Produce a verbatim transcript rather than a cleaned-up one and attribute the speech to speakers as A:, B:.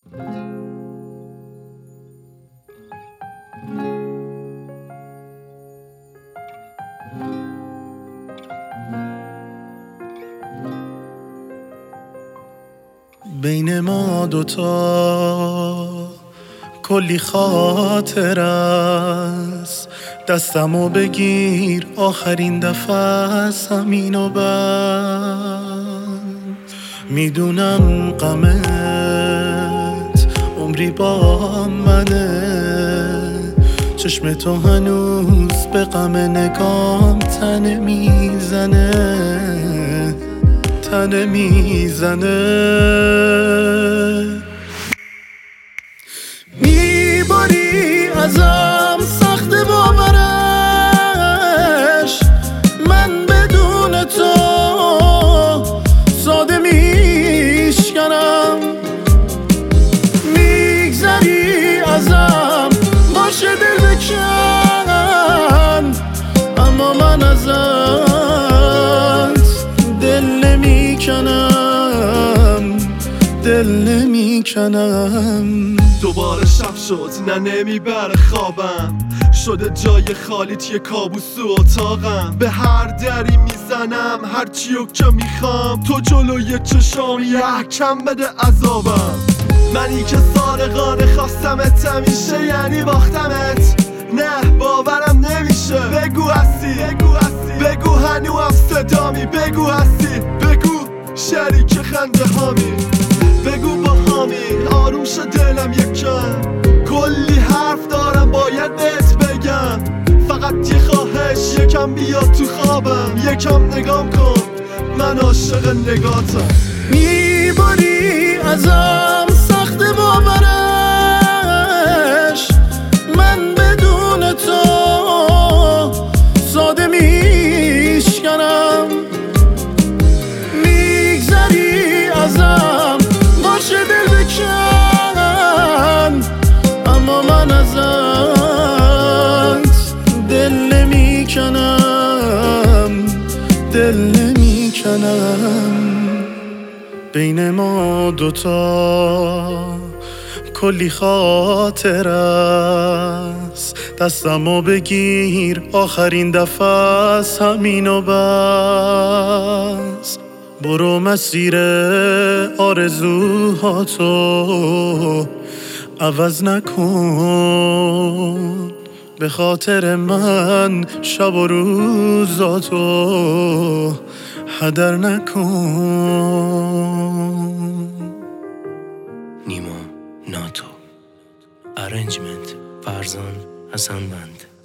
A: بین ما دوتا کلی خاطر است، دستمو بگیر آخرین دفعه از همین و بعد. میدونم غمت عمری با منه، چشم تو هنوز به غم نگام تنه میزنه تنه میزنه میباری ازم سخت باورش، من بدون تو ساده میشکنم. میگذری ازم باشه دل بکن، اما من ازت دل نمیکنم دل نمیکنم.
B: دوباره شب شد نه نمیبره خوابم، شده جای خالی توی کابوس و اتاقم. به هر دری میزنم هر چیو که میخوام، تو جلوی چشام یحکم بده عذابم. منی که سارقانه خواستمت همیشه یعنی باختمت، نه باورم نمیشه. بگو هستی بگو هستی بگو هنوزم صدامی، بگو هستی بگو شریک خنده هامی، بگو با هامی آروم شد دلم یکم. کلی حرف دارم باید بهت بگم، فقط یه خواهش یکم بیا تو خوابم، یکم نگام کن من عاشق نگاتم.
A: میباری ازم سخت باورش، من بدون تو ساده میشکنم. میگذری ازم باشه دل بکن، اما من ازت دل نمیکنم دل نمیکنم. بین ما دوتا کلی خاطر است، دستمو بگیر آخرین دفعه از همین و بس. برو مسیر آرزوهاتو عوض نکن، به خاطر من شب و روزاتو هدر نکن.
C: نیما ناتو، ارنجمنت فرزان حسن بند.